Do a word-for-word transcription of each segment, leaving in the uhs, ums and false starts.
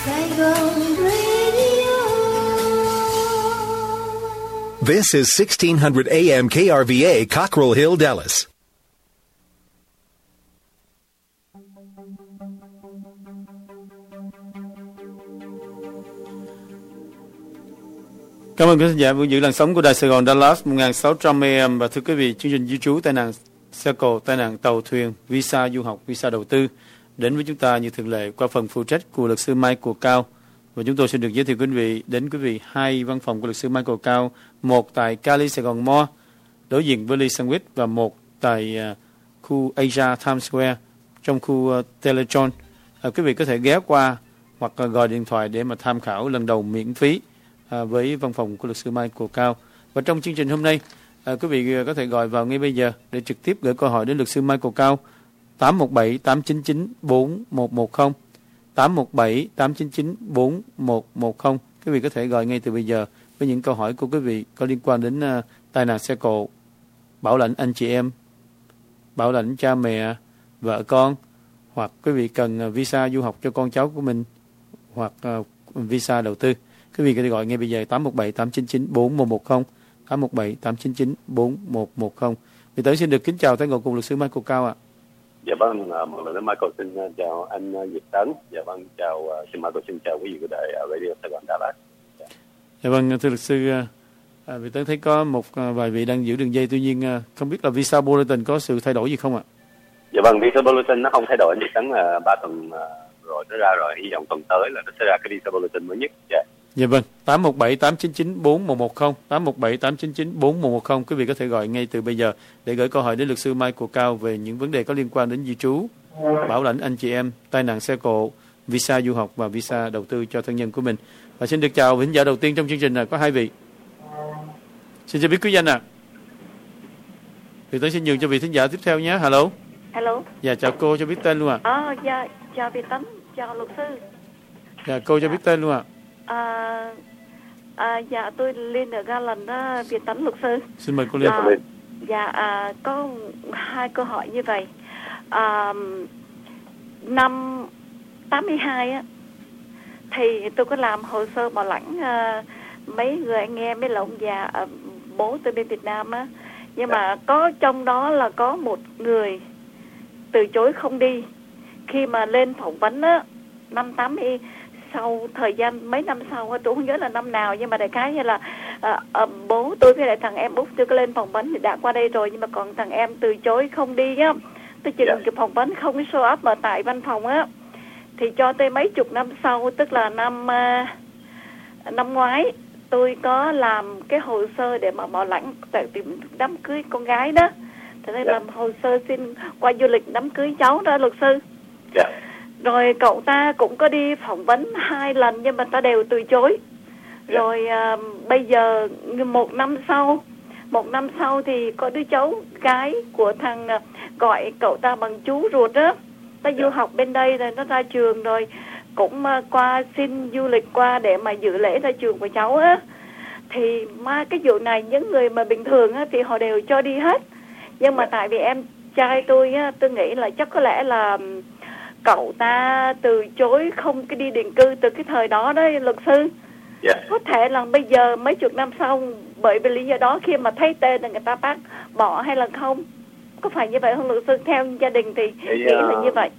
Saigon Radio. This is sixteen hundred A M K R V A, Cockrell Hill, Dallas. Cảm ơn quý khán giả vừa giữ làn sóng của Đài Sài Gòn Dallas một nghìn sáu trăm A M. Và thưa quý vị, chương trình di trú, tai nạn xe cộ, tai nạn tàu thuyền, visa du học, visa đầu tư đến với chúng ta như thường lệ qua phần phụ trách của luật sư Michael Cao. Và chúng tôi sẽ được giới thiệu quý vị đến quý vị hai văn phòng của luật sư Michael Cao, một tại Cali Sài Gòn Mall đối diện với Lee Sandwich và một tại uh, khu Asia Times Square trong khu uh, Teletron. Uh, quý vị có thể ghé qua hoặc uh, gọi điện thoại để mà tham khảo lần đầu miễn phí uh, với văn phòng của luật sư Michael Cao. Và trong chương trình hôm nay, uh, quý vị uh, có thể gọi vào ngay bây giờ để trực tiếp gửi câu hỏi đến luật sư Michael Cao. Tám một bảy tám chín chín bốn một một không, tám một bảy tám chín chín bốn một một không. Quý vị có thể gọi ngay từ bây giờ với những câu hỏi của quý vị có liên quan đến uh, tai nạn xe cộ, bảo lãnh anh chị em, bảo lãnh cha mẹ, vợ con, hoặc quý vị cần uh, visa du học cho con cháu của mình, hoặc uh, visa đầu tư. Quý vị có thể gọi ngay bây giờ tám một bảy tám chín chín bốn một một không, tám một bảy tám chín chín bốn một một không. Vị Tấn xin được kính chào tái ngộ cùng luật sư Michael Cao ạ. Dạ vâng, một lần nữa Michael xin chào anh Việt Tấn. Dạ vâng, chào xin Michael xin chào quý vị của đài Radio Sài Gòn Dallas. Dạ, dạ vâng, thưa luật sư, à, Việt Tấn thấy có một vài vị đang giữ đường dây, tuy nhiên không biết là visa bulletin có sự thay đổi gì không ạ? Dạ vâng, visa bulletin nó không thay đổi, Việt Tấn là ba tuần rồi nó ra rồi, hy vọng tuần tới là nó sẽ ra cái visa bulletin mới nhất. Dạ. Dạ vâng, tám một bảy tám chín chín bốn một một không, tám một bảy tám chín chín bốn một một không. Quý vị có thể gọi ngay từ bây giờ để gửi câu hỏi đến luật sư Michael Cao về những vấn đề có liên quan đến di trú, bảo lãnh anh chị em, tai nạn xe cộ, visa du học và visa đầu tư cho thân nhân của mình. Và xin được chào vị khán giả đầu tiên trong chương trình là có hai vị. Xin cho biết quý danh ạ. À. Thì tôi xin nhường cho vị khán giả tiếp theo nhé. Hello. Hello. Dạ chào cô, cho biết tên luôn ạ. À. À, dạ chào Việt Tấn, chào luật sư. Dạ cô cho biết tên luôn ạ. À, à, dạ tôi Liên ở Garland đó, Việt Tấn luật sư. Xin mời cô Liên. À, dạ à, có hai câu hỏi như vậy. À, năm tám mươi hai á thì tôi có làm hồ sơ bảo lãnh à, mấy người anh em, mấy là ông già à, bố tôi bên Việt Nam á, nhưng mà có trong đó là có một người từ chối không đi khi mà lên phỏng vấn á, năm tám mươi. Sau thời gian mấy năm sau, tôi không nhớ là năm nào, nhưng mà đại khái như là à, à, bố tôi với lại thằng em út tôi có lên phỏng vấn thì đã qua đây rồi, nhưng mà còn thằng em từ chối không đi á. Tôi chừng yeah. phỏng vấn không show up ở tại văn phòng á, thì cho tới mấy chục năm sau, tức là năm à, năm ngoái, tôi có làm cái hồ sơ để mà bảo lãnh tại tìm đám cưới con gái đó. Thế nên yeah. làm hồ sơ xin qua du lịch đám cưới cháu đó luật sư. Yeah. Rồi cậu ta cũng có đi phỏng vấn hai lần nhưng mà ta đều từ chối. Rồi à, bây giờ một năm sau, một năm sau thì có đứa cháu gái của thằng à, gọi cậu ta bằng chú ruột á, ta du học bên đây rồi nó ra trường rồi, cũng à, qua xin du lịch qua để mà dự lễ ra trường của cháu á. Thì mà cái vụ này những người mà bình thường á thì họ đều cho đi hết. Nhưng mà tại vì em trai tôi á, tôi nghĩ là chắc có lẽ là cậu ta từ chối không cái đi định cư từ cái thời đó đấy luật sư. Yeah. Có thể là bây giờ mấy chục năm sau bởi vì lý do đó khi mà thấy tên là người ta bác bỏ hay là không, có phải như vậy không luật sư? Theo gia đình thì thì nghĩ uh, là như vậy.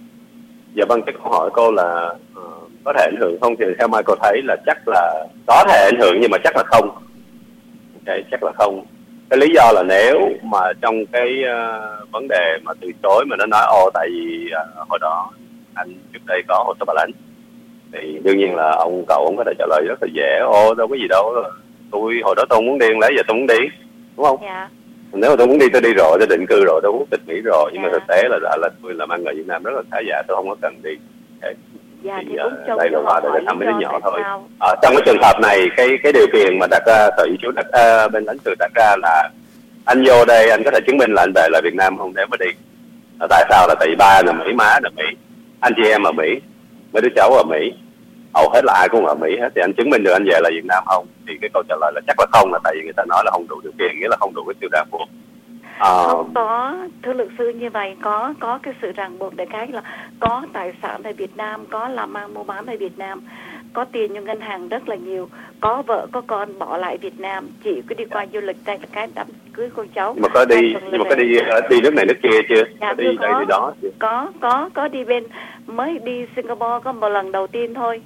Dạ vâng, cái câu hỏi cô là uh, có thể ảnh hưởng không, thì theo Michael thấy là chắc là có thể ảnh hưởng nhưng mà chắc là không. Okay, chắc là không. Cái lý do là nếu mà trong cái uh, vấn đề mà từ chối mà nó nói ồ tại vì uh, hồi đó anh trước đây có hồ sơ bảo lãnh, thì đương nhiên là ông cậu ông có thể trả lời rất là dễ, ô đâu có gì đâu, tôi hồi đó tôi không muốn đi, lấy giờ tôi muốn đi, đúng không? Dạ. Nếu mà tôi muốn đi tôi đi rồi, tôi định cư rồi, tôi muốn tịch Mỹ rồi, nhưng dạ. mà thực tế là đã là tôi làm ăn ở Việt Nam rất là khá giả, tôi không có cần đi. Okay. Dạ, thì thì uh, đây là qua để thăm mấy đứa nhỏ thôi. À, trong cái trường hợp này, cái cái điều kiện mà đặt ra sở di trú đặt uh, bên lãnh sự đặt ra là anh vô đây anh có thể chứng minh là anh về lại Việt Nam không, nếu mà đi. À, tại sao? Là tại vì ba là Mỹ, má là Mỹ, anh chị em ở Mỹ, mấy đứa cháu ở Mỹ, hầu hết là ai cũng ở Mỹ hết, thì anh chứng minh được anh về lại Việt Nam không? Thì cái câu trả lời là chắc là không, là tại vì người ta nói là không đủ điều kiện, nghĩa là không đủ cái tiêu đa buộc. À. Không có, thưa luật sư, như vậy có có cái sự ràng buộc để cái là có tài sản ở Việt Nam, có làm ăn mua bán ở Việt Nam, có tiền trong ngân hàng rất là nhiều, có vợ có con bỏ lại Việt Nam, chỉ cứ đi qua du lịch đây là cái đám cưới con cháu. Nhưng mà có đi nhưng mà có đi đi nước này nước kia chưa? Dạ, có đi có, đây đi đó chưa? có có có đi bên, mới đi Singapore có một lần đầu tiên thôi.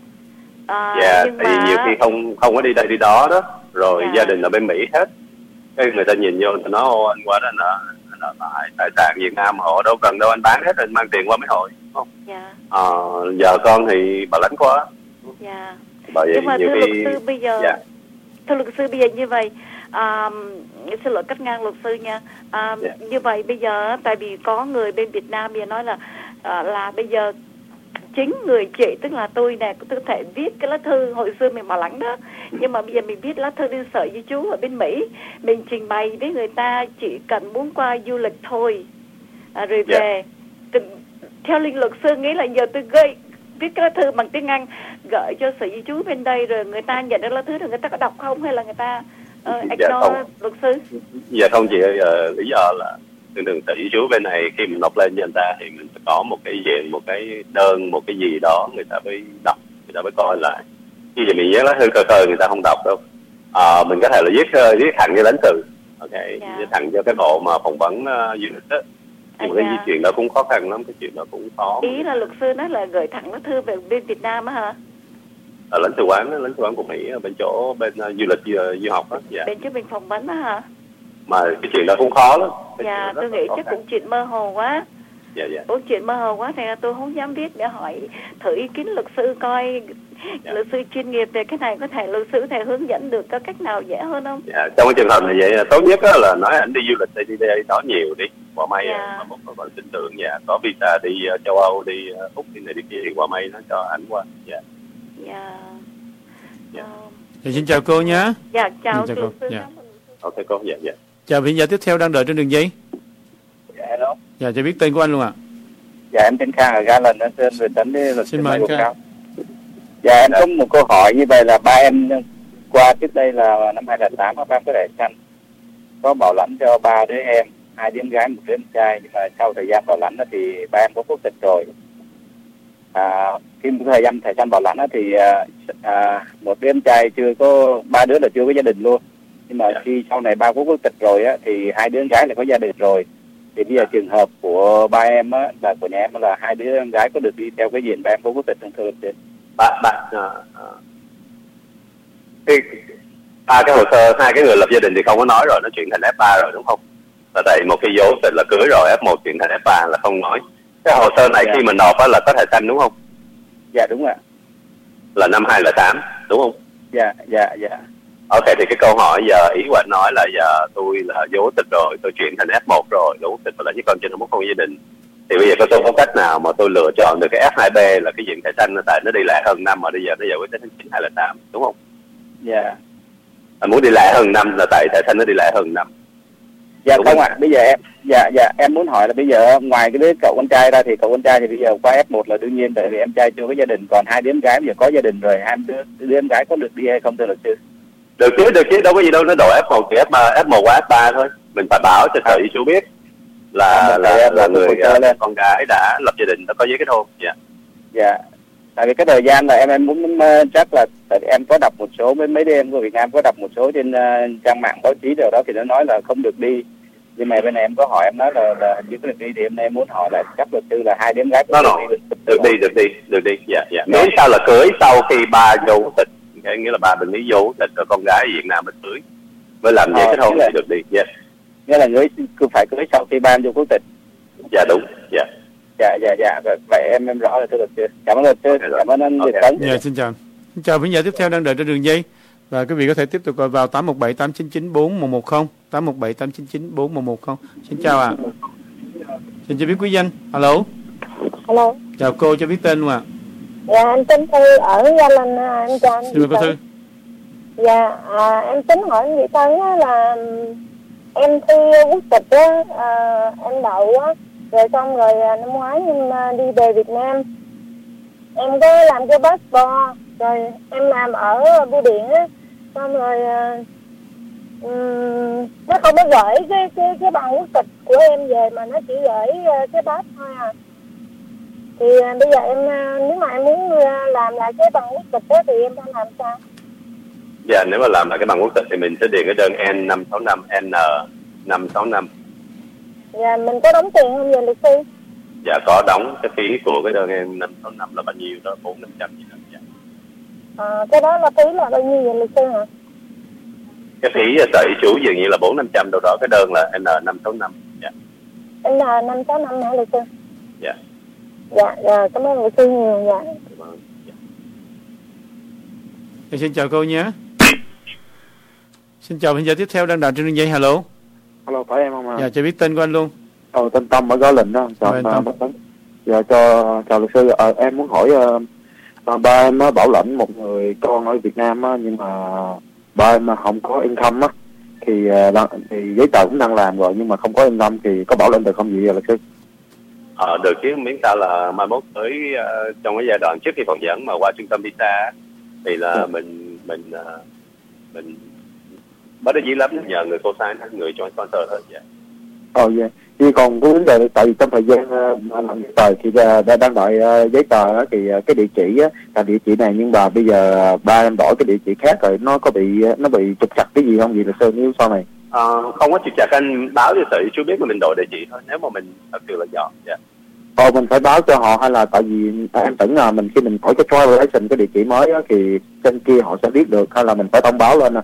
À, dạ, nhưng tại vì mà nhiều khi không không có đi đây đi đó đó, rồi dạ. gia đình ở bên Mỹ hết, cái người ta nhìn vô người ta nói ô anh qua đó anh ở anh ở tại tài sản Việt Nam họ đâu cần đâu, anh bán hết rồi anh mang tiền qua mới hội, không? Dạ. À, giờ con thì bà lãnh quá. Dạ. Bởi vậy Nhưng mà nhiều thưa khi... luật sư bây giờ, dạ. thưa luật sư bây giờ như vậy, à, xin lỗi cắt ngang luật sư nha. À, dạ. Như vậy bây giờ tại vì có người bên Việt Nam bây giờ nói là à, là bây giờ chính người chị, tức là tôi nè, tôi có thể viết cái lá thư hồi xưa mình bảo lãnh đó, nhưng mà bây giờ mình viết lá thư đến sở di trú ở bên Mỹ, mình trình bày với người ta chỉ cần muốn qua du lịch thôi, à, rồi về. Yeah. Từ, theo linh luật sư nghĩ là giờ tôi gửi viết cái lá thư bằng tiếng Anh gửi cho sở di trú bên đây, rồi người ta nhận được lá thư rồi người ta có đọc không, hay là người ta uh, ignore? Dạ luật sư? Dạ không chị ơi, uh, lý do là thường thường sở di trú bên này khi mình nộp lên cho người ta thì mình phải có một cái diện, một cái đơn, một cái gì đó người ta mới đọc, người ta mới coi lại. Chứ giờ mình viết lá thư cơ cơ người ta không đọc đâu. À, mình có thể là viết uh, viết thẳng cho lãnh sự, ok, yeah. viết thẳng cho cái bộ mà phỏng vấn uh, du lịch đó. Nhưng mà cái yeah. chuyện đó cũng khó khăn lắm, cái chuyện đó cũng khó. Ý là luật sư nói là gửi thẳng lá thư về bên Việt Nam á hả? Ở lãnh sự quán, lãnh sự quán của Mỹ ở bên chỗ bên uh, du lịch du, du học á. Dạ. Bên chỗ mình phỏng vấn á hả? Mà cái chuyện đó cũng khó lắm. Cái dạ, tôi nghĩ chắc khăn. Cũng chuyện mơ hồ quá. Dạ, dạ. Cũng chuyện mơ hồ quá, thì tôi không dám viết để hỏi thử ý kiến luật sư coi. Dạ. Luật sư chuyên nghiệp về cái này có thể luật sư có thể hướng dẫn được có cách nào dễ hơn không? Dạ, trong cái trường hợp này vậy tốt nhất là nói anh đi du lịch đi đi đây đó nhiều đi, qua may yeah. mà một còn tin tưởng dạ có visa đi uh, châu Âu, đi uh, Úc thì này đi kia thì qua may nó cho ảnh qua. Dạ. Dạ. Dạ. Dạ, xin chào cô nhé. Dạ chào, chào cô. Dạ. Ok cô, dạ dạ. Chào vị giả tiếp theo đang đợi trên đường dây. Dạ hello. Dạ cho biết tên của anh luôn ạ. À. Dạ em tên Khang ở Garland, anh tên về tính đi luật xin mời anh Khang. Dạ em có một câu hỏi như vậy là ba em qua trước đây là năm hai không không tám ba em có thẻ xanh, có bảo lãnh cho ba đứa em, hai đứa em gái một đứa em trai, nhưng mà sau thời gian bảo lãnh đó thì ba em có quốc tịch rồi. À, khi một thời gian thẻ xanh bảo lãnh đó thì à, một đứa em trai chưa có, ba đứa là chưa có gia đình luôn, nhưng mà khi sau này ba có quốc tịch rồi á thì hai đứa em gái là có gia đình rồi. Thì bây giờ trường hợp của ba em á là của nhà em là hai đứa em gái có được đi theo cái diện ba em có quốc tịch thường thường chứ? Ba ba à, à. Cái ba cái hồ sơ hai cái người lập gia đình thì không có nói rồi, nó chuyển thành ép ba rồi đúng không? Là tại một khi dấu tịch là cưới rồi, ép một chuyển thành ép ba là không nói. Cái hồ sơ này dạ. khi mình nộp á là có thẻ xanh đúng không? Dạ đúng ạ. Là năm hai không không tám đúng không? Dạ dạ dạ. Ok, thì cái câu hỏi giờ ý của anh nói là giờ tôi là dấu tịch rồi, tôi chuyển thành ép một rồi, dấu tịch và là với con trên một con gia đình. Thì bây giờ có tôi có cách nào mà tôi lựa chọn được cái ép hai bê là cái diện thẻ xanh, tại nó đi lại hơn năm mà bây giờ nó giải quyết đến tháng chín hai không không tám đúng không? Dạ. Yeah. Anh muốn đi lại hơn năm là tại thẻ xanh nó đi lại hơn năm. Dạ đúng không ạ. À, bây giờ em dạ dạ em muốn hỏi là bây giờ ngoài cái đứa cậu con trai ra thì cậu con trai thì bây giờ qua ép một là đương nhiên, tại vì em trai chưa có gia đình, còn hai đứa em gái bây giờ có gia đình rồi, hai đứa đứa em gái có được đi hay không thưa luật sư? Được chứ, được chứ, đâu có gì đâu, nó đổi ép một thì ép ba, ép một qua ép ba thôi. Mình phải báo cho sở di trú biết là là, là, là người uh, con gái đã lập gia đình, đã có giấy kết hôn. Dạ. Dạ. Tại vì cái thời gian là em em muốn uh, chắc là tại em có đọc một số mấy mấy đứa em của Việt Nam có đọc một số trên uh, trang mạng báo chí nào đó thì nó nói là không được đi. Nhưng mà bên này em có hỏi em nói là là chưa có được đi, thì em nay em muốn hỏi là chắc luật sư là hai đứa em gái có được, đi, được, được đi, được đi, được đi. Dạ dạ. Cưới sau là cưới sau khi ba dấu tịch. Cái nghĩa là ba bình lý dấu tịch cho con gái Việt Nam mình cưới mới làm giấy kết hôn thì được đi. Dạ. Nghĩa là người cứ phải cưới sau khi ba em vô quốc tịch. Dạ đúng. Dạ. Dạ dạ dạ. Vậy em em rõ rồi thưa luật sư. Cảm ơn luật sư. Okay, cảm ơn anh Việt Tấn. Dạ xin chào. Xin chào quý giả tiếp theo đang đợi trên đường dây, và quý vị có thể tiếp tục gọi vào tám một bảy tám chín chín bốn một một không, tám một bảy tám chín chín bốn một một không. Xin chào ạ. À. Xin cho biết quý danh. Alo. Alo. Chào cô, cho biết tên luôn ạ. À. Dạ em tên Thư ở Gia Linh, em chào anh. Xin mời cô Thư. Dạ à, em tính hỏi anh Vị Tấn là em thi quốc tịch á, à, em đậu á, rồi xong rồi năm ngoái em đi về Việt Nam, em có làm cái passport, rồi em làm ở bưu điện á, xong rồi um, nó không có gửi cái cái cái bằng quốc tịch của em về mà nó chỉ gửi uh, cái bát thôi à. Thì uh, bây giờ em uh, nếu mà em muốn uh, làm lại cái bằng quốc tịch đó thì em đang làm sao? Dạ, nếu mà làm lại cái bằng quốc tịch thì mình sẽ điền cái đơn N năm sáu năm N năm sáu năm. Dạ, mình có đóng tiền không vậy luật sư? Dạ, có đóng. Cái phí của cái đơn N năm sáu năm là bao nhiêu đó, bốn năm trăm gì đó. Dạ. À, cái đó là phí là bao nhiêu vậy luật sư hả? Cái phí sở y chú dường như là bốn năm trăm đâu đó, cái đơn là N năm sáu năm. Dạ. N năm sáu năm hả luật sư? Dạ. Dạ, dạ, cảm ơn luật sư nhiều. Dạ. Dạ, xin chào cô nhé. Xin chào, bây giờ tiếp theo đang đài trên đường dây. Hello. Hello, phải em không ạ? Dạ, cho biết tên của anh luôn. Ờ, tên Tâm ở Gò Lĩnh đó. Chào Mời anh Tâm. Dạ, cho chào luật sư. Ờ, em muốn hỏi uh, ba em uh, bảo lãnh một người con ở Việt Nam uh, nhưng mà ba em uh, không có income á, thì uh, đang, thì giấy tờ cũng đang làm rồi nhưng mà không có income thì có bảo lãnh được không gì vậy luật sư? Ờ, được chứ, miễn sao là mai mốt tới uh, trong cái giai đoạn trước khi phỏng vấn mà qua trung tâm visa thì là ừ. mình mình uh, mình bất đắc dĩ lắm nhờ người cô sign người cho sponsor thôi. Dạ. Ờ dạ. Chứ còn cái vấn đề tại vì trong thời gian uh, làm giấy tờ thì uh, đang đợi uh, giấy tờ uh, thì uh, cái địa chỉ uh, là địa chỉ này nhưng mà bây giờ uh, ba em đổi cái địa chỉ khác rồi nó có bị uh, nó bị trục trặc cái gì không vậy luật sư nếu sau này? Ờ, không có trục trặc, anh báo cho sở y chú biết mà mình đổi địa chỉ thôi nếu mà mình thật sự là dọn. Dạ. Ờ, mình phải báo cho họ hay là tại vì em tưởng là mình khi mình đổi cái travel license cái địa chỉ mới á, thì trên kia họ sẽ biết được hay là mình phải thông báo lên à?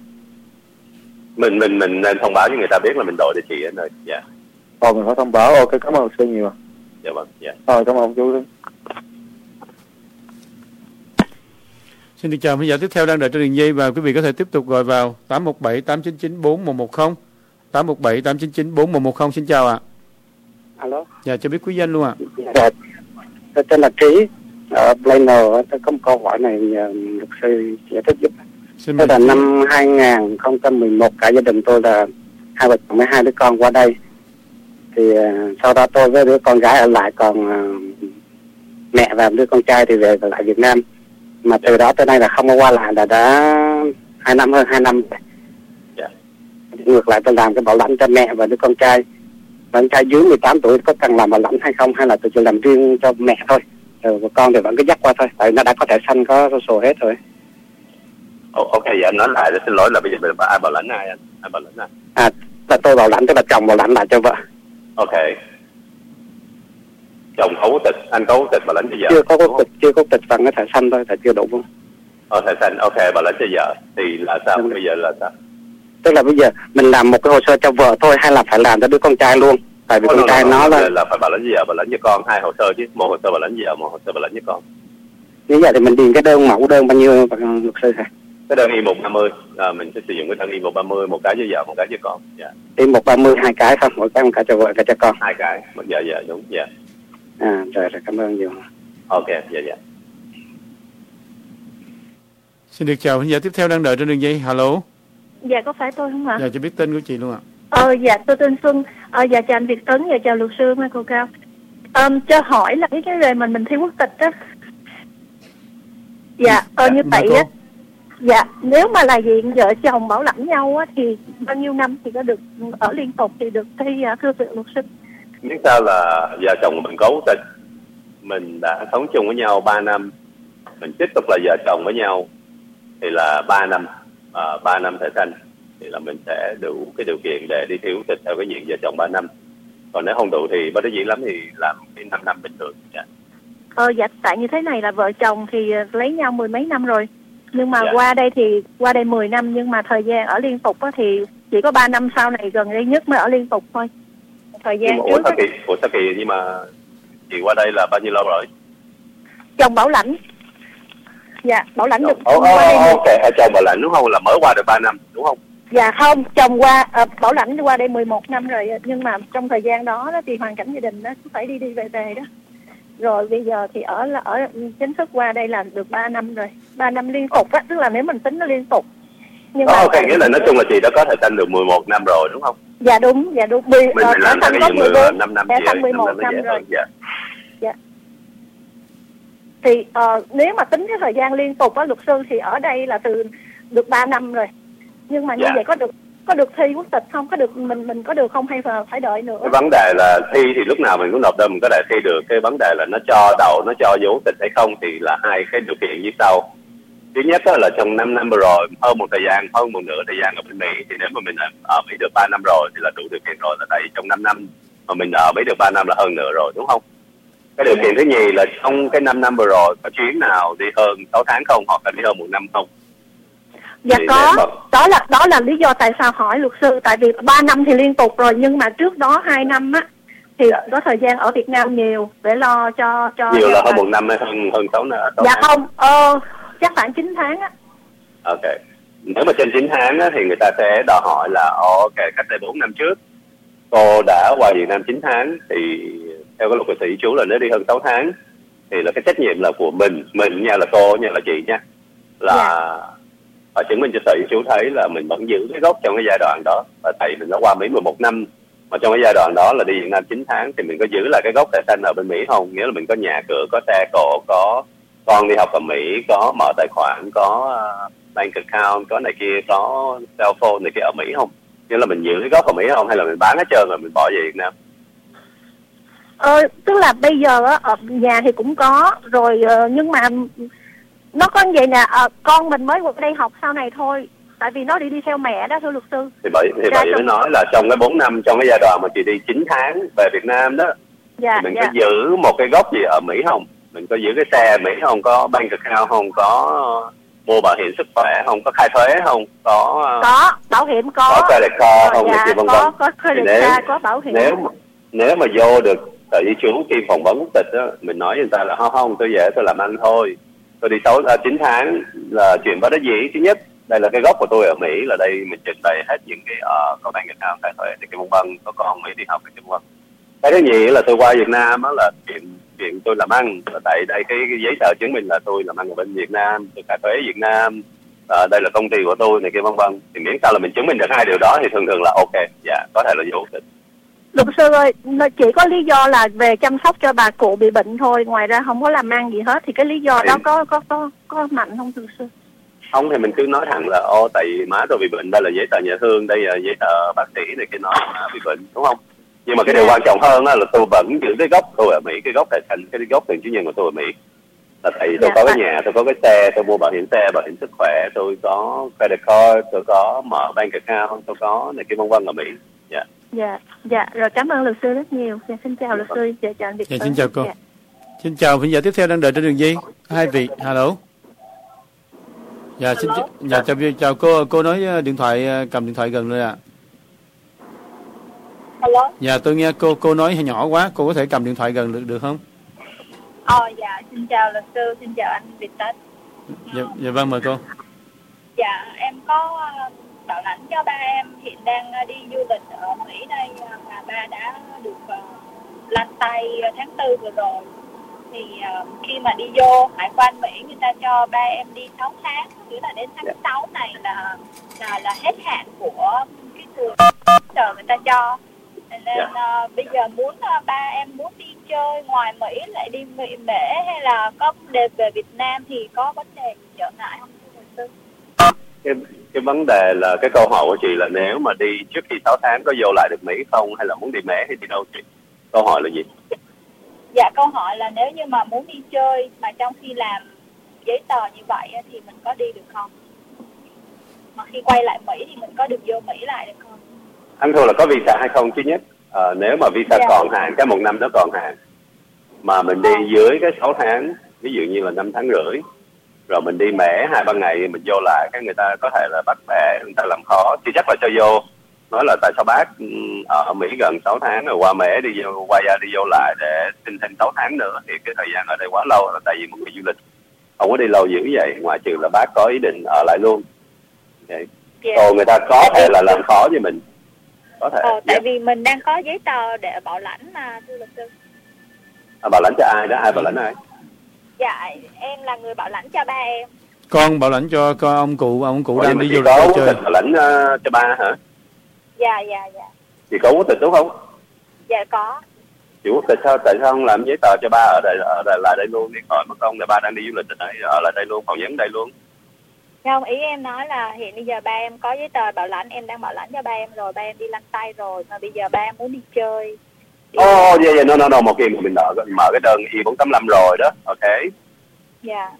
Mình mình mình nên thông báo cho người ta biết là mình đổi địa chỉ rồi. Dạ. Ờ, mình phải thông báo. Ok, cảm ơn luật sư nhiều. Dạ vâng. Dạ. Ờ, cảm ơn chú. Xin được chào, bây giờ tiếp theo đang đợi trên đường dây và quý vị có thể tiếp tục gọi vào tám một bảy tám chín chín bốn một một không, tám một bảy tám chín chín bốn một một không. Xin chào ạ. Alo. Dạ, cho biết quý danh luôn ạ. Dạ, tôi tên là Trí ở Plano. Tôi có một câu hỏi này nhờ luật sư giải thích giúp. Tức là năm hai không một một cả gia đình tôi là hai vợ chồng với hai đứa con qua đây. Thì uh, sau đó tôi với đứa con gái ở lại, còn uh, mẹ và đứa con trai thì về lại Việt Nam. Mà từ đó tới nay là không có qua lại, là đã hai năm hơn hai năm. Yeah. Ngược lại tôi làm cái bảo lãnh cho mẹ và đứa con trai. Và con trai dưới mười tám tuổi có cần làm bảo lãnh hay không, hay là tôi chỉ làm riêng cho mẹ thôi, rồi con thì vẫn cứ dắt qua thôi, tại nó đã có thẻ xanh có sổ hết rồi. Oh, ok, vậy anh nói lại, xin lỗi là bây giờ mình ai bảo lãnh ai anh? Ai bảo lãnh ai? À, là tôi bảo lãnh, tức là chồng bảo lãnh lại cho vợ. Ok. Chồng có quốc tịch, anh có quốc tịch bảo lãnh cho vợ? Chưa có quốc tịch, chưa có quốc tịch bằng cái thẻ xanh thôi, thẻ chưa đủ không? Ờ, thẻ xanh, ok, bảo lãnh cho vợ. Thì là sao, ừ. Bây giờ là sao? Tức là bây giờ mình làm một cái hồ sơ cho vợ thôi hay là phải làm cho đứa con trai luôn? Tại vì oh, con no, trai no, no, nó là... là phải bảo lãnh cho vợ, bảo lãnh cho con, hai hồ sơ chứ. Một hồ sơ bảo lãnh cho vợ, một hồ sơ bảo lãnh cho con. Như vậy thì mình điền cái đơn mẫu đơn bao nhiêu luật sư hả? Cái đơn Y một ba mươi, à, mình sẽ sử dụng cái đơn Y một ba mươi, một cái cho vợ, một cái cho con. Yeah. Y một ba mươi hai cái không? Mỗi cái một cái cho vợ, một cái cho con. Hai cái, một dạ dạ đúng, dạ. Yeah. À, rồi, rồi, cảm ơn nhiều. Ok, dạ dạ. Xin được chào, khán giả tiếp theo đang đợi trên đường dây. Hello. Dạ, có phải tôi không ạ? Dạ, cho biết tên của chị luôn ạ. Ờ, dạ, tôi tên Xuân. Ờ, dạ, chào anh Việt Tấn, dạ, chào luật sư Michael Cao. Um, cho hỏi là cái cái về mình mình thi quốc tịch á. Dạ, ờ, dạ, như vậy á. Dạ, nếu mà là diện vợ chồng bảo lãnh nhau á thì bao nhiêu năm thì có được ở liên tục thì được thi uh, thưa vị luật sư? Nếu sao là vợ chồng mình có quốc tịch, mình đã sống chung với nhau ba năm, mình tiếp tục là vợ chồng với nhau thì là ba năm, à, ba năm thẻ xanh thì là mình sẽ đủ cái điều kiện để đi thi quốc tịch theo cái diện vợ chồng ba năm. Còn nếu không đủ thì bất đắc dĩ lắm thì làm cái năm năm bình thường. Dạ. Ờ, dạ, tại như thế này là vợ chồng thì lấy nhau mười mấy năm rồi. Nhưng mà dạ. qua đây thì qua đây mười năm, nhưng mà thời gian ở liên tục á thì chỉ có ba năm sau này gần đây nhất mới ở liên tục thôi. Thời gian nhưng mà, trước ủa sao kỳ, ủa sao kỳ nhưng mà chị qua đây là bao nhiêu lâu rồi? Chồng bảo lãnh. Dạ, bảo lãnh được. Ồ, ồ, ok, chồng bảo lãnh đúng không? Là mới qua được ba năm đúng không? Dạ không, chồng qua à, bảo lãnh qua đây mười một năm rồi, nhưng mà trong thời gian đó, đó thì hoàn cảnh gia đình đó phải đi đi về về đó. Rồi bây giờ thì ở là ở chính thức qua đây là được ba năm rồi, ba năm liên tục á, tức là nếu mình tính nó liên tục. Nhưng mà ok, nghĩa là nói chung là chị đã có thể xanh được mười một năm rồi đúng không? Dạ đúng, dạ đúng. Mình mình làm cái gì mười năm năm gì rồi, mười một năm rồi. Dạ. Dạ. Thì uh, nếu mà tính cái thời gian liên tục á luật sư thì ở đây là từ được ba năm rồi. Nhưng mà như Dạ. vậy có được có được thi quốc tịch không? Có được mình mình có được không hay là phải đợi nữa? Cái vấn đề là thi thì lúc nào mình cũng nộp đơn mình có thể thi được. Cái vấn đề là nó cho đậu, nó cho vô quốc tịch hay không thì là hai cái điều kiện như sau. Thứ nhất đó là trong năm năm vừa rồi, hơn một thời gian, hơn một nửa thời gian ở bên Mỹ, thì nếu mà mình ở Mỹ được ba năm rồi thì là đủ điều kiện rồi. Là tại vì trong năm năm mà mình ở Mỹ được ba năm là hơn nửa rồi, đúng không? Cái điều kiện thứ nhì là trong cái năm năm vừa rồi có chuyến nào đi hơn sáu tháng không, hoặc là đi hơn một năm không? Dạ Thì có, nếu mà- đó là đó là lý do tại sao hỏi luật sư. Tại vì ba năm thì liên tục rồi, nhưng mà trước đó hai năm á thì Dạ. có thời gian ở Việt Nam nhiều để lo cho cho Nhiều là cho- hơn một năm hay hơn hơn sáu năm? Dạ không, ờ, chắc khoảng chín tháng á. Ok. Nếu mà trên chín tháng á, thì người ta sẽ đòi hỏi là ok, cách đây bốn năm trước cô đã qua Việt Nam chín tháng, thì theo cái luật cư sĩ chú là nếu đi hơn sáu tháng thì là cái trách nhiệm là của mình, mình nha, là cô nha, là chị nha, là phải chứng minh cho sở di trú thấy là mình vẫn giữ cái gốc trong cái giai đoạn đó. Và thầy mình đã qua Mỹ mười một năm, mà trong cái giai đoạn đó là đi Việt Nam chín tháng thì mình có giữ lại cái gốc thẻ xanh ở bên Mỹ không? Nghĩa là mình có nhà cửa, có xe cộ, có con đi học ở Mỹ, có mở tài khoản, có uh, bank account, có này kia, có cell phone này kia ở Mỹ không? Nghĩa là mình giữ cái gốc ở Mỹ không, hay là mình bán hết trơn rồi mình bỏ về Việt Nam? Ờ, tức là bây giờ á, ở nhà thì cũng có rồi, ờ, nhưng mà nó có như vậy nè, ờ, con mình mới qua đây học sau này thôi, tại vì nó đi đi theo mẹ đó thưa luật sư. Thì bởi thì Ra bởi vì mới trong- nói là trong cái bốn năm, trong cái giai đoạn mà chị đi chín tháng về Việt Nam đó, Dạ, thì mình dạ. có giữ một cái gốc gì ở Mỹ không? Mình có giữ cái xe ở Mỹ không? Có bank account không? Có mua bảo hiểm sức khỏe không? Có khai thuế không? Có uh, Có bảo hiểm có. có credit card không? Dạ, Này kia vân có vân. có Thì credit nếu card, có bảo hiểm. nếu mà, nếu mà vô được sở di trú khi phỏng vấn quốc tịch đó, mình nói với người ta là không không, tôi về tôi làm ăn thôi, tôi đi sáu à, chín tháng là chuyện bất đắc dĩ. Thứ nhất, đây là cái gốc của tôi ở Mỹ, là đây mình trình bày hết những cái uh, có bank account, khai thuế, thì cái vân vân, có con Mỹ đi học cái vân vân. Cái thứ nhì là tôi qua Việt Nam đó là chuyện chuyện tôi làm ăn, là tại đây cái, cái giấy tờ chứng minh là tôi làm ăn ở bên Việt Nam, tôi khai thuế Việt Nam, à, đây là công ty của tôi này kia vân vân. Thì miễn sao là mình chứng minh được hai điều đó thì thường thường là ok, dạ có thể là vô tịch. Luật sư ơi, nó chỉ có lý do là về chăm sóc cho bà cụ bị bệnh thôi, ngoài ra không có làm ăn gì hết, thì cái lý do đó có có có có mạnh không thưa luật sư? Không thì mình cứ nói thẳng là ô tại vì má tôi bị bệnh, đây là giấy tờ nhà thương, đây là giấy tờ bác sĩ này kia nói má bị bệnh, đúng không? Nhưng mà cái điều quan trọng hơn là tôi vẫn giữ cái gốc tôi ở Mỹ, cái gốc tài sản, cái gốc tiền chứng nhân của tôi ở Mỹ. Là tại vì tôi Dạ, có cái phải. nhà, tôi có cái xe, tôi mua bảo hiểm xe, bảo hiểm sức khỏe, tôi có credit card, tôi có mở bank account, tôi có này kia vân vân ở Mỹ. Dạ. Dạ, dạ, rồi cảm ơn luật sư rất nhiều. Dạ, xin chào luật sư, dạ, chào anh Việt Dạ, Tuấn. xin chào cô. Dạ. Xin chào khán giả tiếp theo đang đợi trên đường dây. Hai vị, hello. Dạ, xin ch- dạ, chào, chào cô. Cô nói uh, điện thoại, uh, cầm điện thoại gần lên ạ. Hello. Dạ, tôi nghe cô cô nói nhỏ quá, cô có thể cầm điện thoại gần được được không? Ờ dạ, xin chào luật sư, xin chào anh Việt Tấn. Dạ, dạ vâng, mời cô. Dạ, em có uh, bảo lãnh cho ba em hiện đang uh, đi du lịch ở Mỹ đây, uh, và ba đã được uh, lăn tay uh, tháng tư vừa rồi. Thì uh, khi mà đi vô hải quan Mỹ, người ta cho ba em đi sáu tháng, nghĩa là đến tháng sáu này là là là hết hạn của cái trường chờ người ta cho. Nên uh, bây giờ muốn uh, ba em muốn đi chơi ngoài Mỹ lại đi Mỹ Mễ hay là có vấn đề về Việt Nam thì có vấn đề gì trở ngại không thưa luật sư? Cái, cái vấn đề là cái câu hỏi của chị là nếu mà đi trước khi sáu tháng có vô lại được Mỹ không, hay là muốn đi Mễ hay đi đâu chị? Câu hỏi là gì? Dạ, câu hỏi là nếu như mà muốn đi chơi mà trong khi làm giấy tờ như vậy á, thì mình có đi được không? Mà khi quay lại Mỹ thì mình có được vô Mỹ lại được không? Anh thua là có visa hay không chứ nhất. À, nếu mà visa Dạ. còn hạn, cái một năm nó còn hạn, mà mình đi dưới cái sáu tháng, ví dụ như là năm tháng rưỡi, rồi mình đi Mễ hai ba ngày mình vô lại, cái người ta có thể là bắt bẻ, người ta làm khó, thì chắc là cho vô. Nói là tại sao bác ừ, ở Mỹ gần sáu tháng rồi qua Mễ đi vô, qua ra đi vô lại để xin thêm sáu tháng nữa, thì cái thời gian ở đây quá lâu, là tại vì một người du lịch không có đi lâu dữ vậy, ngoại trừ là bác có ý định ở lại luôn. Vậy. Dạ. Còn người ta có thể là làm khó với mình, có thể. Ờ, tại Dạ. vì mình đang có giấy tờ để bảo lãnh mà thưa luật sư. À, bảo lãnh cho ai đó, ai bảo lãnh ai? Dạ, em là người bảo lãnh cho ba em. Con bảo lãnh cho con ông cụ, ông cụ Ủa, đang nhưng mà đi chị du có lịch quốc chơi. tịch bảo lãnh uh, cho ba hả? Dạ, dạ, dạ. Chị có quốc tịch đúng không? Dạ có. Chị quốc tịch sao, tại sao không làm giấy tờ cho ba ở đây, ở đây lại đây luôn đi, khỏi mất công là ba đang đi du lịch ở đây, ở lại đây luôn, phỏng vấn đây luôn. Không, ý em nói là hiện bây giờ ba em có giấy tờ bảo lãnh, em đang bảo lãnh cho ba em rồi, ba em đi lăn tay rồi, mà bây giờ ba em muốn đi chơi. Ồ, oh, dạ, dạ, no, no, no, một khi mà mình mở, mở cái đơn I bốn tám lăm rồi đó, ok. Dạ.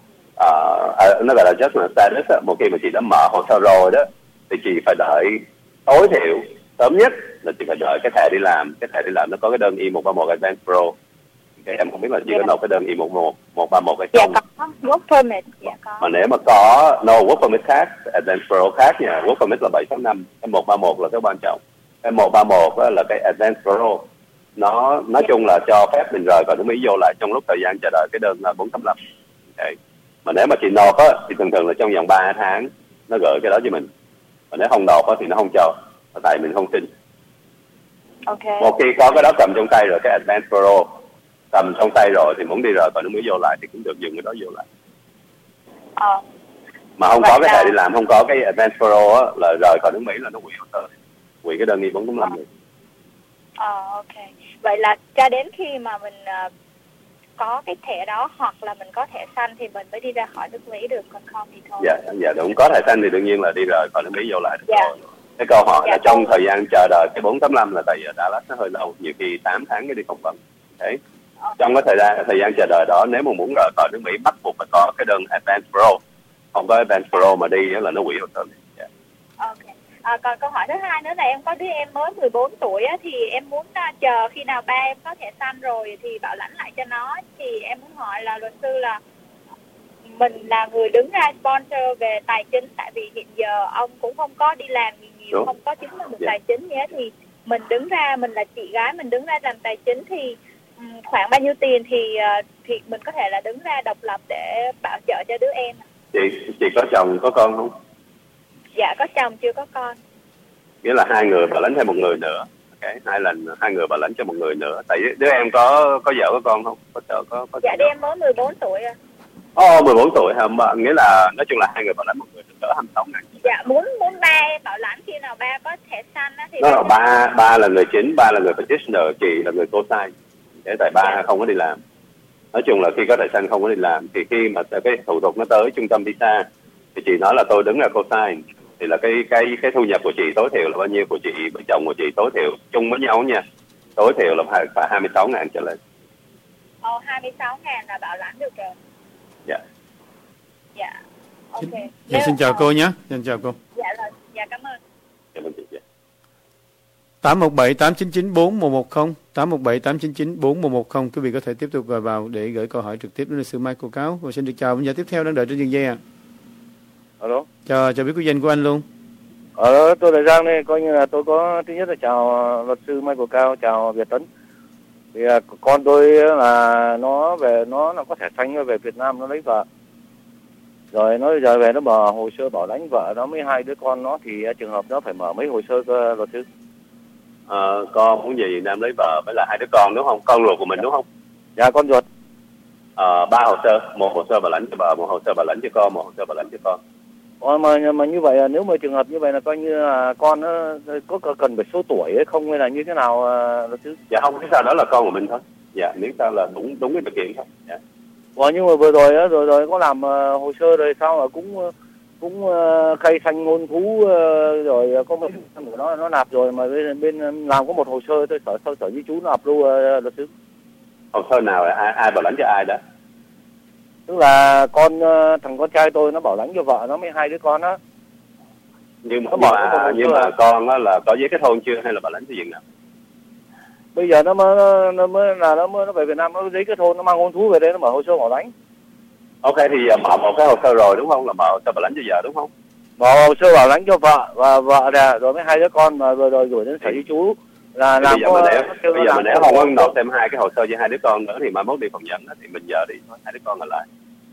Uh, nó gọi là adjustment status đó. Một khi mà chị đã mở hồ sơ rồi đó, thì chị phải đợi tối thiểu, sớm nhất là chị phải đợi cái thẻ đi làm. Cái thẻ đi làm nó có cái đơn I một ba một Advance Pro. Okay, em không biết là chị yeah. có nộp cái đơn I một một ba một hay không? Dạ có, work permit, dạ có. Mà nếu mà có, no, work permit khác, Advance Pro khác nha, work permit là bảy sáu năm, cái một ba một là cái quan trọng. Cái một ba một là cái Advance Pro. Nó nói yeah. chung là cho phép mình rời khỏi nước Mỹ vô lại trong lúc thời gian chờ đợi cái đơn là bốn tám lăm. Okay. Mà nếu mà chị nộp á, thì thường thường là trong vòng ba tháng nó gửi cái đó cho mình. Mà nếu không nộp á, thì nó không cho, tại mình không xin. Okay. Một khi có cái đó cầm trong tay rồi, cái Advance Pro cầm trong tay rồi thì muốn đi rời khỏi nước Mỹ vô lại thì cũng được dùng cái đó vô lại. Ờ. Mà không Vậy có cái là... thẻ đi làm, không có cái Advance Pro á, là rời khỏi nước Mỹ là nó hủy hồ sơ, hủy cái đơn I bốn tám lăm rồi. Ờ, ok. Vậy là cho đến khi mà mình uh, có cái thẻ đó hoặc là mình có thẻ xanh thì mình mới đi ra khỏi nước Mỹ được, còn không thì thôi. Dạ, dạ đúng. Có thẻ xanh thì đương nhiên là đi rời khỏi nước Mỹ vô lại được dạ. rồi. Cái câu hỏi dạ, là trong đúng. thời gian chờ đợi cái bốn tám lăm là tại giờ Dallas nó hơi lâu, nhiều khi tám tháng cái đi phỏng vấn. Đấy. Okay. Trong cái thời gian thời gian chờ đợi đó, nếu mà muốn rời khỏi nước Mỹ bắt buộc phải có cái đơn Advance Pro. Không có Advance Pro mà đi là nó hủy hồ sơ. Dạ. Ok. À, còn câu hỏi thứ hai nữa là em có đứa em mới mười bốn tuổi á, thì em muốn uh, chờ khi nào ba em có thẻ xanh rồi thì bảo lãnh lại cho nó. Thì em muốn hỏi là luật sư là mình là người đứng ra sponsor về tài chính, tại vì hiện giờ ông cũng không có đi làm gì nhiều, Đúng. không có chứng minh được yeah. tài chính nhé, thì mình đứng ra, mình là chị gái, mình đứng ra làm tài chính thì um, khoảng bao nhiêu tiền thì uh, thì mình có thể là đứng ra độc lập để bảo trợ cho đứa em. Chị chị có chồng có con không? Dạ có chồng chưa có con. Nghĩa là hai người bảo lãnh thêm một người nữa. Okay. Hai lần hai người bảo lãnh cho một người nữa. Tại đứa em có có vợ có con không? Có vợ có có. Dạ đứa em mới mười bốn tuổi à. Ồ, oh, mười bốn tuổi hả? Nghĩa là nói chung là hai người bảo lãnh một người cỡ hai mươi sáu ngàn. Dạ muốn muốn ba em bảo lãnh khi nào ba có thẻ xanh á thì. Nó là ba ba là người chính, ba là người petitioner, chị là người co-sign. Để tại ba dạ. không có đi làm. Nói chung là khi có thẻ xanh không có đi làm thì khi mà cái thủ tục nó tới trung tâm visa thì chị nói là tôi đứng là co-sign. Thì là cái cái cái thu nhập của chị tối thiểu là bao nhiêu, của chị vợ chồng của chị tối thiểu chung với nhau nha, tối thiểu là phải phải hai mươi sáu ngàn trở lên. Ồ, hai mươi sáu ngàn là bảo lãnh được rồi. Dạ. Dạ. Ok. Dạ, Nếu, xin chào uh, cô nhé. Xin chào cô. Dạ rồi. Dạ cảm ơn. Cảm ơn chị. Dạ. tám một bảy tám chín chín bốn một một không tám một bảy tám chín chín bốn một một không, quý vị có thể tiếp tục gọi vào để gửi câu hỏi trực tiếp đến luật sư Michael Cáo. Và xin được chào vấn giả tiếp theo đang đợi trên đường dây ạ. À. Alo. Chào chào biết quý danh của anh luôn. Ờ, tôi là Giang đây, coi như là tôi có thứ nhất là chào uh, luật sư Michael Cao, chào Việt Tấn. Thì uh, con tôi là nó về nó nó có thẻ xanh về Việt Nam nó lấy vợ. Rồi nó giờ về nó mở hồ sơ bảo lãnh vợ nó mới hai đứa con nó thì uh, trường hợp nó phải mở mấy hồ sơ cơ luật sư. Ờ, con muốn về Việt Nam lấy vợ với là hai đứa con đúng không? Con ruột của mình đúng không? Dạ con ruột. Ờ, ba hồ sơ, một hồ sơ bảo lãnh cho vợ, một hồ sơ bảo lãnh cho con, một hồ sơ bảo lãnh cho con. Ờ, mà mà như vậy nếu mà trường hợp như vậy là coi như là con nó có cần phải số tuổi hay không hay là như thế nào luật sư? Dạ không, biết sao đó là con của mình thôi. Dạ, nếu sao là đúng đúng cái điều kiện thôi. Dạ. Ờ, nhưng mà vừa rồi á, rồi rồi có làm uh, hồ sơ rồi sao mà cũng cũng uh, khai xanh ngôn thú uh, rồi có mấy của nó nó nạp rồi mà bên, bên làm có một hồ sơ tôi sở sở sở di trú nạp luôn uh, luật sư. Hồ sơ nào là ai ai bảo lãnh cho ai đó? Tức là con thằng con trai tôi nó bảo lãnh cho vợ nó mới hai đứa con á. Nhưng mà mà, nhưng mà con á là có giấy kết hôn chưa hay là bảo lãnh xây dựng nào? Bây giờ nó mới nó mới là nó mới nó về Việt Nam nó giấy kết hôn, nó mang hôn thú về đây nó mở hồ sơ bảo lãnh. Ok thì mở một cái hồ sơ rồi đúng không, là mở hồ sơ bảo lãnh cho vợ đúng không? Mở hồ sơ bảo lãnh cho vợ và vợ nè rồi mới hai đứa con mà vừa rồi gửi đến sở di trú là làm bây giờ có, mình nếu bây giờ mình nếu không có nộp thêm hai cái hồ sơ cho hai đứa con nữa thì mai mốt đi phỏng vấn thì mình giờ đi thôi, hai đứa con ở lại.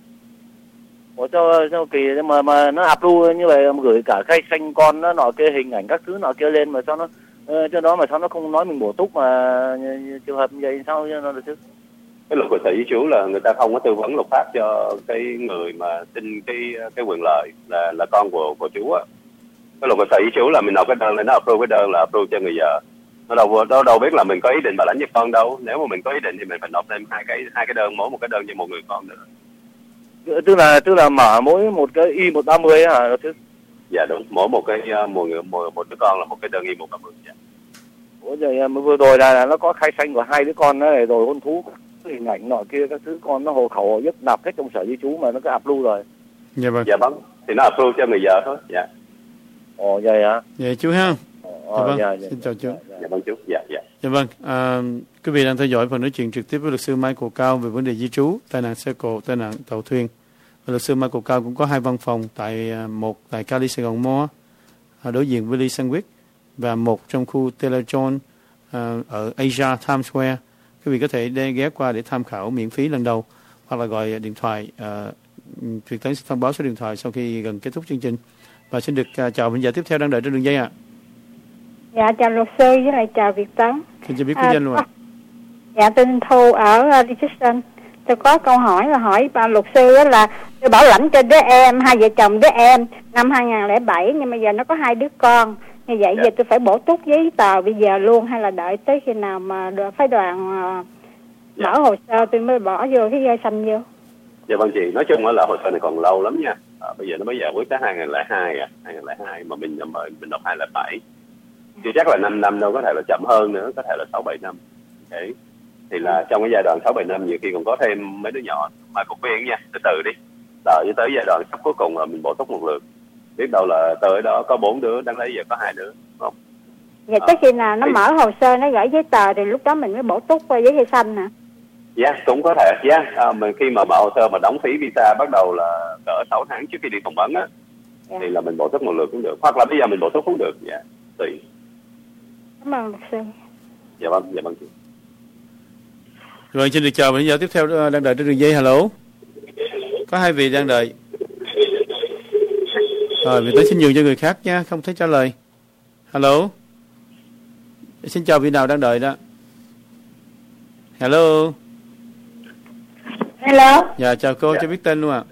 Ủa cho, cho kỳ mà mà nó approve như vậy mà gửi cả khai xanh con nó nọ kia hình ảnh các thứ nọ kia lên mà sao nó uh, cho đó mà sao nó không nói mình bổ túc mà trường hợp như vậy sao nó được chứ? Cái luật của sở di trú là người ta không có tư vấn luật pháp cho cái người mà xin cái cái quyền lợi là là con của của chú á. Cái luật của sở di trú là mình nộp cái đơn lên nó approve cái đơn là approve cho người vợ. Nó đâu đâu đâu biết là mình có ý định bảo lãnh cho con đâu. Nếu mà mình có ý định thì mình phải nộp thêm hai cái hai cái đơn, mỗi một cái đơn cho một người con nữa. tức là tức là mở mỗi một cái Y một ba mươi hả luật sư? Dạ đúng, mỗi một cái một người một, một đứa con là một cái đơn Y một ba mươi. Dạ. Ủa giờ vừa rồi là, là nó có khai sinh của hai đứa con đó này rồi hôn thú, hình ảnh nọ kia các thứ, con nó hộ khẩu giúp nạp hết trong sở di trú mà nó có approve rồi. Dạ vâng. Dạ vâng, thì nó approve cho người vợ thôi. Dạ. Ồ vậy hả? Dạ chú ha. Ờ, dạ vâng. dạ, dạ, Xin chào chú. Dạ, dạ vâng chú. Dạ dạ. Dạ vâng. À, quý vị đang theo dõi phần nói chuyện trực tiếp với luật sư Michael Cao về vấn đề di trú, tai nạn xe cộ, tai nạn tàu thuyền. Và luật sư Michael Cao cũng có hai văn phòng, tại một tại Cali Sài Gòn Mall đối diện với Lee Sandwich, và một trong khu Taylor John uh, ở Asia Times Square. Quý vị có thể đi ghé qua để tham khảo miễn phí lần đầu, hoặc là gọi điện thoại. Uh, Việt Tấn sẽ thông báo số điện thoại sau khi gần kết thúc chương trình. Và xin được uh, chào bệnh giả tiếp theo đang đợi trên đường dây ạ. À. Dạ chào luật sư với lại chào Việt Tấn. Xin cho biết quý à, danh luôn ạ. À. Dạ tên Thu ở uh, Richardson. Tôi có câu hỏi là hỏi bà luật sư đó là tôi bảo lãnh cho đứa em, hai vợ chồng đứa em năm hai không không bảy, nhưng mà giờ nó có hai đứa con. Như vậy dạ. Giờ tôi phải bổ túc giấy tờ bây giờ luôn hay là đợi tới khi nào mà phái đoàn uh, dạ. mở hồ sơ tôi mới bỏ vô cái dây xanh vô? Dạ vâng chị, nói chung là hồ sơ này còn lâu lắm nha. À, bây giờ nó mới giải quyết tới hai không không hai à, hai không không hai mà mình mời mình đọc hai không không bảy. Chứ chắc là năm năm đâu, có thể là chậm hơn nữa, có thể là sáu bảy năm. Đấy. Thì là trong cái giai đoạn sáu bảy năm nhiều khi còn có thêm mấy đứa nhỏ mà cũng khuyên nha, từ từ đi. Đợi cho tới giai đoạn sắp cuối cùng là mình bổ túc một lượt. Biết đâu là tới đó có bốn đứa, đáng lấy giờ có hai đứa, đúng không? Vậy tới khi nào nó thì... mở hồ sơ, nó gửi giấy tờ thì lúc đó mình mới bổ túc qua giấy khai xanh hả? Dạ, yeah, cũng có thể. Dạ, yeah. à, mình khi mà mở hồ sơ mà đóng phí visa bắt đầu là cỡ sáu tháng trước khi đi phỏng vấn á, yeah. Thì là mình bổ túc một lượt cũng được. Hoặc là bây giờ mình bổ túc cũng được, dạ, yeah. Tùy. Cảm ơn luật sư. Dạ vâng, dạ vâng chị. Rồi, xin được chào bệnh giả tiếp theo đang đợi trên đường dây. Hello. Có hai vị đang đợi. Rồi, mình tới xin nhường cho người khác nha, không thấy trả lời. Hello. Xin chào vị nào đang đợi đó. Hello. Hello. Dạ, chào cô, dạ. Cho biết tên luôn ạ. À.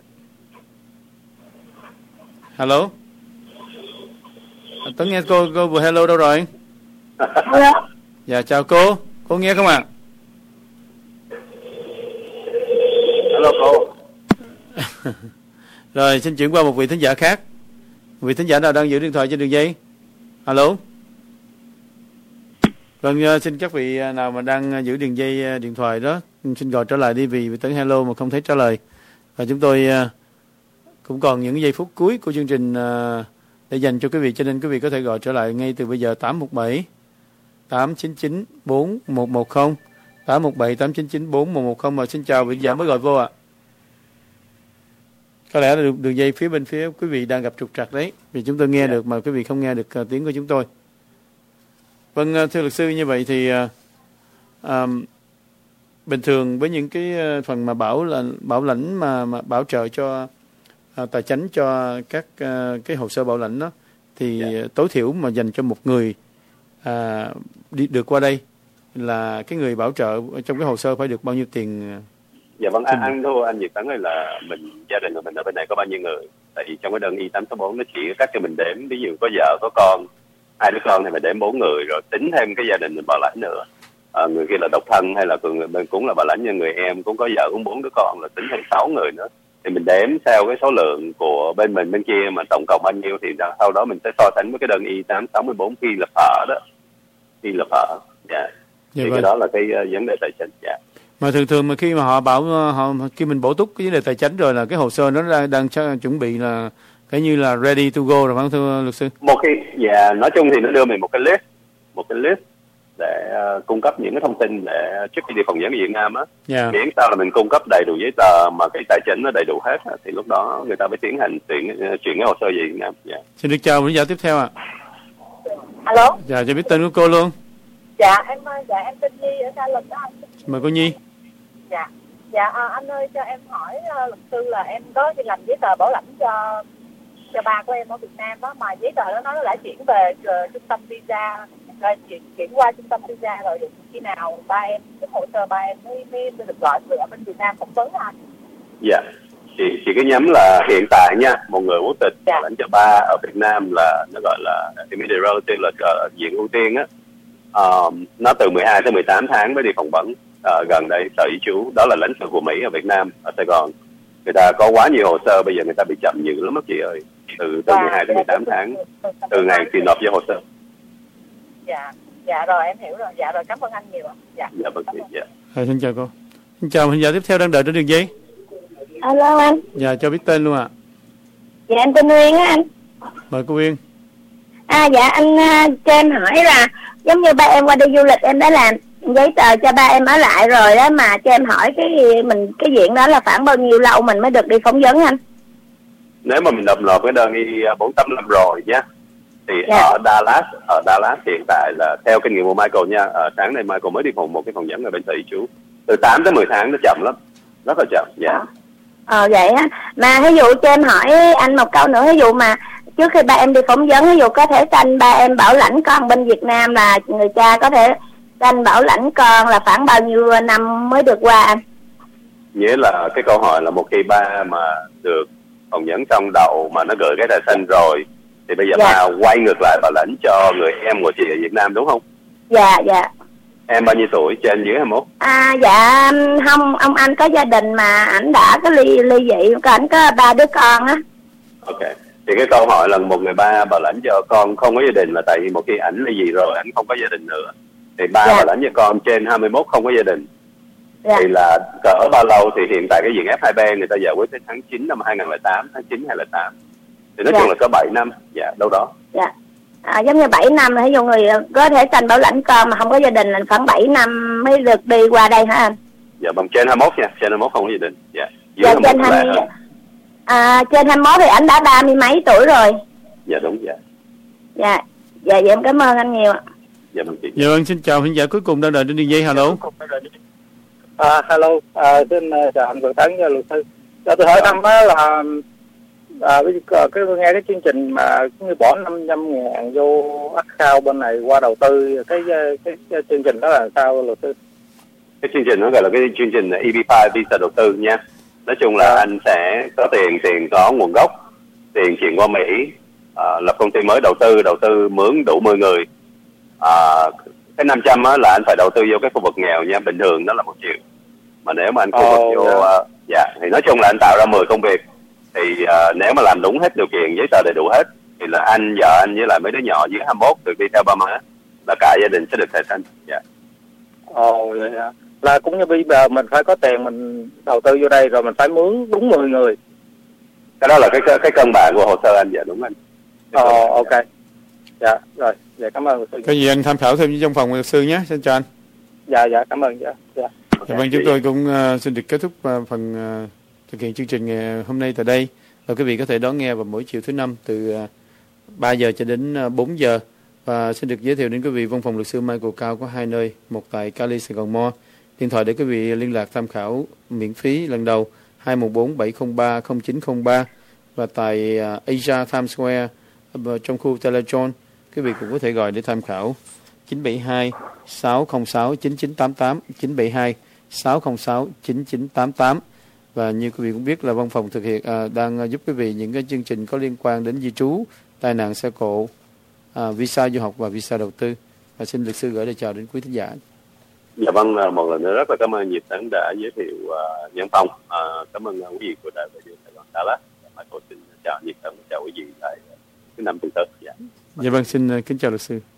Hello. Tớ nghe cô, cô vừa hello đâu rồi? Hello. Dạ, chào cô. Cô nghe không ạ? À? Hello cô. Rồi, xin chuyển qua một vị thính giả khác. Vị thính giả nào đang giữ điện thoại trên đường dây? Alo. Vâng, xin các vị nào mà đang giữ đường dây điện thoại đó, xin gọi trở lại đi, vì vị Tấn hello mà không thấy trả lời. Và chúng tôi cũng còn những giây phút cuối của chương trình để dành cho quý vị, cho nên quý vị có thể gọi trở lại ngay từ bây giờ tám một bảy tám chín chín bốn một một không, tám một bảy tám chín chín bốn một một không. Mà xin chào vị giả mới gọi vô ạ. À. Có lẽ là đường, đường dây phía bên phía quý vị đang gặp trục trặc đấy, vì chúng tôi nghe yeah. được mà quý vị không nghe được uh, tiếng của chúng tôi. Vâng, uh, thưa luật sư, như vậy thì uh, um, bình thường với những cái uh, phần mà bảo là bảo lãnh mà, mà bảo trợ cho uh, tài chánh cho các uh, cái hồ sơ bảo lãnh đó, thì yeah. uh, tối thiểu mà dành cho một người uh, đi được qua đây là cái người bảo trợ trong cái hồ sơ phải được bao nhiêu tiền? Uh, Dạ vâng, anh, anh thua anh Việt Tấn ơi, là mình gia đình của mình ở bên này có bao nhiêu người? Tại vì trong cái đơn Y tám sáu bốn nó chỉ cách cho mình đếm, ví dụ có vợ có con, hai đứa con thì mình đếm bốn người, rồi tính thêm cái gia đình mình bảo lãnh nữa. À, người kia là độc thân hay là mình cũng là bảo lãnh cho người em cũng có vợ cũng bốn đứa con, là tính thêm sáu người nữa. Thì mình đếm theo cái số lượng của bên mình bên kia mà tổng cộng bao nhiêu, thì sau đó mình sẽ so sánh với cái đơn Y tám sáu bốn khi lập phở đó, khi lập phở. Dạ. Yeah. Thì vậy cái đó là cái uh, vấn đề tài chính. Dạ. Yeah. Mà thường thường mà khi mà họ bảo họ khi mình bổ túc cái vấn đề tài chính rồi là cái hồ sơ nó đang, đang chuẩn bị là cái như là ready to go rồi, phải không thưa luật sư? Một khi dạ nói chung thì nó đưa mình một cái list một cái list để uh, cung cấp những cái thông tin để trước khi đi phỏng vấn ở Việt Nam á, yeah. Miễn sao là mình cung cấp đầy đủ giấy tờ mà cái tài chính nó đầy đủ hết thì lúc đó người ta mới tiến hành chuyển chuyển cái hồ sơ về Việt Nam. Dạ. Xin được chào quý giả tiếp theo ạ. À. Alo. Dạ, cho biết tên của cô luôn. Dạ em dạ em tên Nhi ở Gia Lâm đó anh. Mời cô Nhi. Dạ, dạ à, anh ơi cho em hỏi uh, luật sư là em có đi làm giấy tờ bảo lãnh cho cho ba của em ở Việt Nam đó, mà giấy tờ đó nó đã chuyển về uh, trung tâm visa, rồi chuyển chuyển qua trung tâm visa rồi, được khi nào ba em cái hồ sơ ba em mới mới được gọi về ở bên Việt Nam phỏng vấn anh? Dạ, chị chị cái nhắm là hiện tại nha, một người quốc tịch bảo lãnh cho ba ở Việt Nam là nó gọi là immediate relative, là uh, diện ưu tiên á, uh, nó từ mười hai tới mười tám tháng mới đi phỏng vấn. À, gần đây sở di trú đó là lãnh sự của Mỹ ở Việt Nam ở Sài Gòn, người ta có quá nhiều hồ sơ, bây giờ người ta bị chậm dữ lắm đó chị ơi, từ từ mười hai đến mười tám tháng từ ngày khi nộp vô hồ sơ. Dạ, dạ rồi em hiểu rồi, dạ rồi, cảm ơn anh nhiều ạ. Dạ, dạ vâng chị. Dạ. À, xin chào cô. Xin chào, hiện giờ tiếp theo đang đợi trên đường dây. Alo anh. Dạ, cho biết tên luôn ạ. À. Dạ em tên Uyên á anh. Mời cô Uyên. À dạ anh uh, cho em hỏi là giống như ba em qua đi du lịch, em đã làm giấy tờ cho ba em ở lại rồi đó, mà cho em hỏi cái mình cái diện đó là khoảng bao nhiêu lâu mình mới được đi phỏng vấn anh? Nếu mà mình nộp nộp cái đơn y bốn tám năm rồi nhé, thì dạ. ở Dallas ở Dallas hiện tại là theo kinh nghiệm của Michael nha, ở sáng nay Michael mới đi phòng một cái phỏng vấn ở bên Thị chú, từ tám tới mười tháng nó chậm lắm, rất là chậm. Dạ. Ờ ờ, vậy á. Mà ví dụ cho em hỏi anh một câu nữa, ví dụ mà trước khi ba em đi phỏng vấn, ví dụ có thể sanh ba em bảo lãnh con bên Việt Nam, là người cha có thể sanh bảo lãnh con là khoảng bao nhiêu năm mới được qua anh? Nghĩa là cái câu hỏi là một khi ba mà được phỏng vấn xong đậu mà nó gửi cái thẻ xanh rồi thì bây giờ dạ. ba quay ngược lại bảo lãnh cho người em của chị ở Việt Nam đúng không? Dạ dạ. Em bao nhiêu tuổi, trên dưới hai mươi mốt? À dạ không, ông anh có gia đình mà ảnh đã có ly ly dị, có ảnh có ba đứa con á. Ok. Thì cái câu hỏi là một người ba bảo lãnh cho con không có gia đình là tại vì một khi ảnh ly dị rồi ảnh không có gia đình nữa, thì ba dạ. bảo lãnh cho con trên hai mươi mốt không có gia đình. Dạ. Thì là cỡ bao lâu? Thì hiện tại cái diện ép hai B người ta giải quyết tới tháng chín năm hai nghìn lẻ tám, tháng chín hai nghìn lẻ tám. Thì nói dạ. chung là có bảy năm, dạ đâu đó. Dạ. À, giống như bảy năm là ví dụ người có thể sanh bảo lãnh con mà không có gia đình là khoảng bảy năm mới được đi qua đây hả anh? Dạ bằng trên hai mươi mốt nha, trên hai mươi mốt không có gia đình. Dạ. Dạ trên hai mươi. À, trên hai mươi mốt thì anh đã ba mươi mấy tuổi rồi. Dạ đúng dạ. Dạ. Dạ vậy em cảm ơn anh nhiều ạ. Dạ vâng chị. Dạ vâng, xin chào khán giả cuối cùng đang đợi trên đường dây. Hello. À, hello, à, xin chào anh Vượng Tấn và luật sư. Cho tôi hỏi thăm á là à, cái nghe cái chương trình mà như bỏ năm trăm ngàn vô account bên này qua đầu tư, cái, cái, cái, cái chương trình đó là sao luật sư? Cái chương trình nó gọi là cái chương trình E B năm visa đầu tư nha. Nói chung là à. anh sẽ có tiền, tiền có nguồn gốc, tiền chuyển qua Mỹ, à, lập công ty mới đầu tư, đầu tư mướn đủ mười người. À, cái năm trăm á là anh phải đầu tư vô cái khu vực nghèo nha, bình thường nó là một triệu. Mà nếu mà anh khu vực oh, vô, yeah. Uh, dạ, thì nói chung là anh tạo ra mười công việc. Thì uh, nếu mà làm đúng hết điều kiện, giấy tờ đầy đủ hết, thì là anh, vợ anh với lại mấy đứa nhỏ dưới hai mươi mốt được đi theo ba má, là cả gia đình sẽ được thẻ xanh. Dạ. Ồ, oh, vậy hả? Là cũng như bây giờ mình phải có tiền mình đầu tư vô đây rồi mình phải mướn đúng mười người. Cái đó là cái cái cân bản của hồ sơ anh, dạ đúng anh. Ồ, oh, ok. Dạ, rồi, dạ cảm ơn luật sư. Cái gì anh tham khảo thêm trong phòng luật sư nhé, xin chào anh. Dạ, dạ, cảm ơn, dạ. Dạ, dạ vâng, chúng tôi cũng uh, xin được kết thúc uh, phần uh, thực hiện chương trình ngày hôm nay tại đây. Và quý vị có thể đón nghe vào mỗi chiều thứ năm từ uh, ba giờ cho đến uh, bốn giờ. Và xin được giới thiệu đến quý vị văn phòng luật sư Michael Cao có hai nơi, một tại Cali, Sài Gòn Mo. Điện thoại để quý vị liên lạc tham khảo miễn phí lần đầu hai một bốn bảy không ba không chín không ba, và tại uh, Asia Times Square uh, trong khu Teletron. Quý vị cũng có thể gọi để tham khảo chín bảy hai sáu không sáu chín chín tám tám, chín bảy hai sáu không sáu chín chín tám tám. Và như quý vị cũng biết là văn phòng thực hiện à, đang giúp quý vị những cái chương trình có liên quan đến di trú, tai nạn xe cộ, à, visa du học và visa đầu tư. Và xin luật sư gửi lời chào đến quý thính giả. Dạ vâng, một lần nữa rất là cảm ơn Nhịp Tấn đã giới thiệu uh, nhân phong. Uh, cảm ơn uh, quý vị của Đài Radio Sài Gòn Dallas. Michael xin chào Nhịp Tấn, chào quý vị tại thứ năm tuần tới. Dạ. Dạ vâng, xin uh, kính chào luật sư.